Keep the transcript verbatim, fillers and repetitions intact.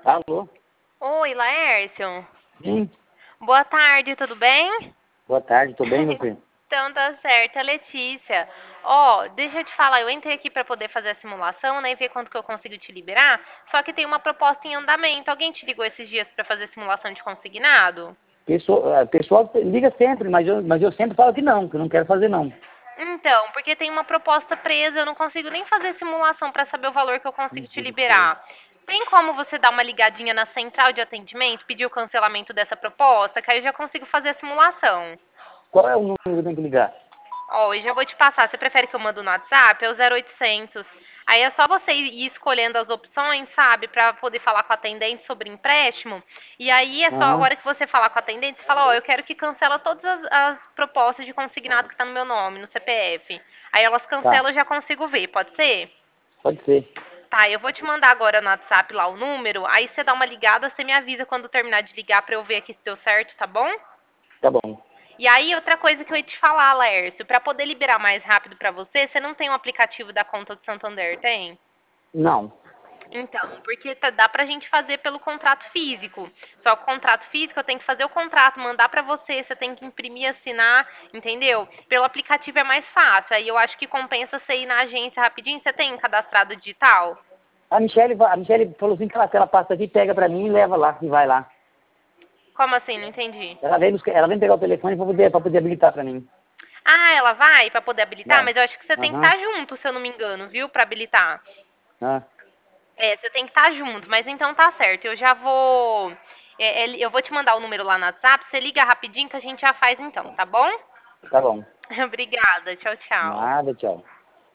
Alô? Oi, Laércio. Sim. Boa tarde, tudo bem? Boa tarde, tô bem, meu filho? Então tá certo, é Letícia. Ó, deixa eu te falar, eu entrei aqui pra poder fazer a simulação, né, e ver quanto que eu consigo te liberar, só que tem uma proposta em andamento. Alguém te ligou esses dias pra fazer simulação de consignado? Pessoa, a pessoa liga sempre, mas eu, mas eu sempre falo que não, que eu não quero fazer não. Então, porque tem uma proposta presa, eu não consigo nem fazer simulação pra saber o valor que eu consigo te liberar. Tem como você dar uma ligadinha na central de atendimento, pedir o cancelamento dessa proposta, que aí eu já consigo fazer a simulação. Qual é o número que eu tenho que ligar? Ó, eu já vou te passar. Você prefere que eu mando no WhatsApp? É o zero oitocentos. Aí é só você ir escolhendo as opções, sabe? Pra poder falar com a atendente sobre empréstimo. E aí é só Aham, agora que você falar com a atendente, você fala, ó, eu quero que cancela todas as, as propostas de consignado que tá no meu nome, no C P F. Aí elas tá, cancelam, eu já consigo ver, pode ser? pode ser. Tá, eu vou te mandar agora no WhatsApp lá o número. Aí você dá uma ligada, você me avisa quando terminar de ligar pra eu ver aqui se deu certo, tá bom? Tá bom. E aí, outra coisa que eu ia te falar, Laércio, para poder liberar mais rápido para você, você não tem um aplicativo da conta do Santander, tem? Não. Então, porque tá- dá pra gente fazer pelo contrato físico. Só que o contrato físico eu tenho que fazer o contrato, mandar pra você, você tem que imprimir, assinar, entendeu? Pelo aplicativo é mais fácil. Aí eu acho que compensa você ir na agência rapidinho. Você tem cadastrado digital? A Michelle, va- a Michelle falou assim que ela, que ela passa aqui, pega pra mim e leva lá, e vai lá. Como assim? Não entendi. Ela vem, buscar- ela vem pegar o telefone pra poder, pra poder habilitar pra mim. Ah, ela vai pra poder habilitar? Vai. Mas eu acho que você tem que Aham. estar junto, se eu não me engano, viu? Pra habilitar. Ah, É, você tem que estar junto, mas então tá certo. Eu já vou. é, é, eu vou te mandar o número lá no WhatsApp. Você liga rapidinho que a gente já faz então, tá bom? tá bom. Obrigada. Tchau, tchau. Nada, tchau.